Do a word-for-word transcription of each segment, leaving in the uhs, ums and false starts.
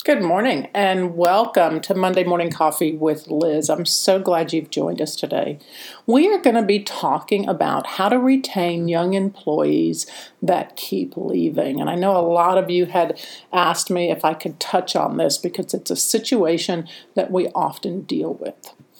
Good morning and welcome to Monday Morning Coffee with Liz. I'm so glad you've joined us today. We are going to be talking about how to retain young employees that keep leaving. And I know a lot of you had asked me if I could touch on this because it's a situation that we often deal with.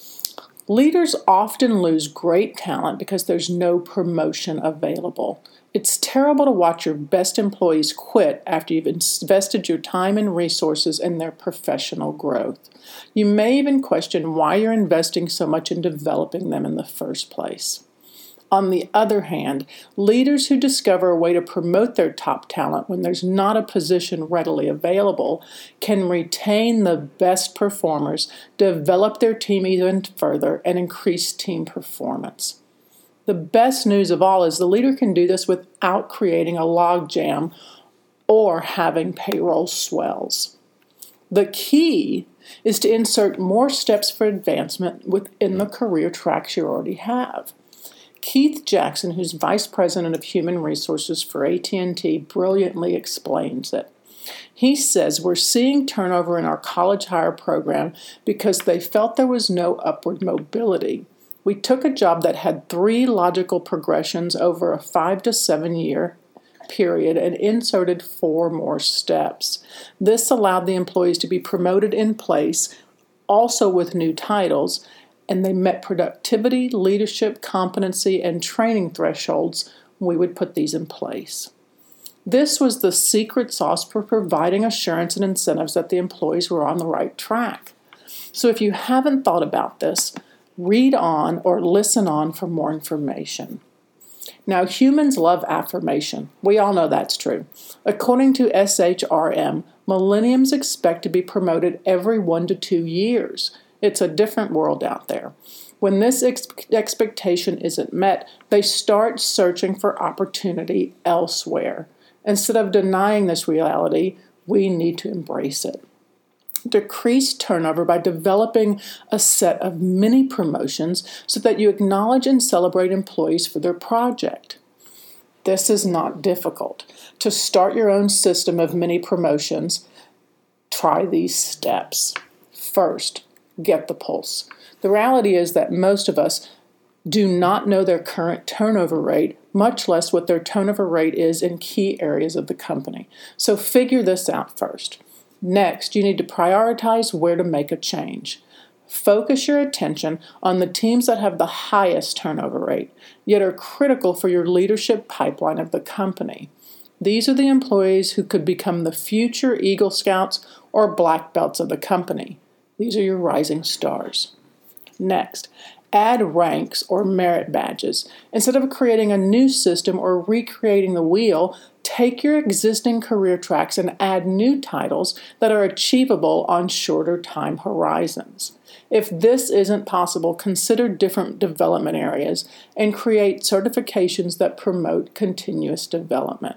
Leaders often lose great talent because there's no promotion available. It's terrible to watch your best employees quit after you've invested your time and resources in their professional growth. You may even question why you're investing so much in developing them in the first place. On the other hand, leaders who discover a way to promote their top talent when there's not a position readily available can retain the best performers, develop their team even further, and increase team performance. The best news of all is the leader can do this without creating a logjam or having payroll swells. The key is to insert more steps for advancement within the career tracks you already have. Keith Jackson, who's Vice President of Human Resources for A T and T, brilliantly explains it. He says we're seeing turnover in our college hire program because they felt there was no upward mobility. We took a job that had three logical progressions over a five to seven year period and inserted four more steps. This allowed the employees to be promoted in place, also with new titles, and they met productivity, leadership, competency, and training thresholds. We would put these in place. This was the secret sauce for providing assurance and incentives that the employees were on the right track. So if you haven't thought about this, read on or listen on for more information. Now, humans love affirmation. We all know that's true. According to S H R M, millennials expect to be promoted every one to two years. It's a different world out there. When this ex- expectation isn't met, they start searching for opportunity elsewhere. Instead of denying this reality, we need to embrace it. Decrease turnover by developing a set of mini promotions so that you acknowledge and celebrate employees for their project. This is not difficult. To start your own system of mini promotions, try these steps. First, get the pulse. The reality is that most of us do not know their current turnover rate, much less what their turnover rate is in key areas of the company. So figure this out first. Next, you need to prioritize where to make a change. Focus your attention on the teams that have the highest turnover rate, yet are critical for your leadership pipeline of the company. These are the employees who could become the future Eagle Scouts or Black Belts of the company. These are your rising stars. Next, add ranks or merit badges. Instead of creating a new system or recreating the wheel, take your existing career tracks and add new titles that are achievable on shorter time horizons. If this isn't possible, consider different development areas and create certifications that promote continuous development.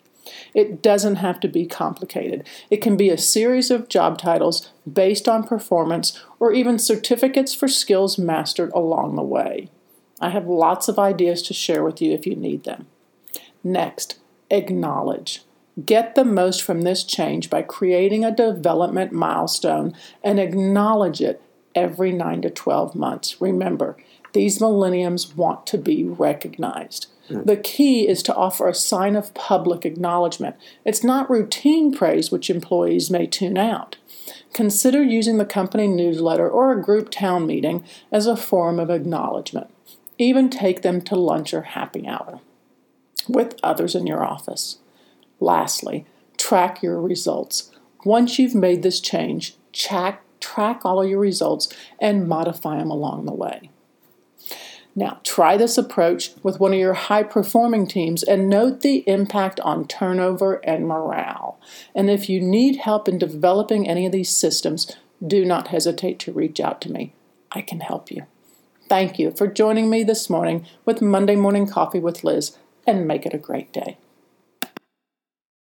It doesn't have to be complicated. It can be a series of job titles based on performance or even certificates for skills mastered along the way. I have lots of ideas to share with you if you need them. Next, acknowledge. Get the most from this change by creating a development milestone and acknowledge it every nine to twelve months. Remember, these millennials want to be recognized. The key is to offer a sign of public acknowledgement. It's not routine praise, which employees may tune out. Consider using the company newsletter or a group town meeting as a form of acknowledgement. Even take them to lunch or happy hour with others in your office. Lastly, track your results. Once you've made this change, track, track all of your results and modify them along the way. Now, try this approach with one of your high-performing teams and note the impact on turnover and morale. And if you need help in developing any of these systems, do not hesitate to reach out to me. I can help you. Thank you for joining me this morning with Monday Morning Coffee with Liz, and make it a great day.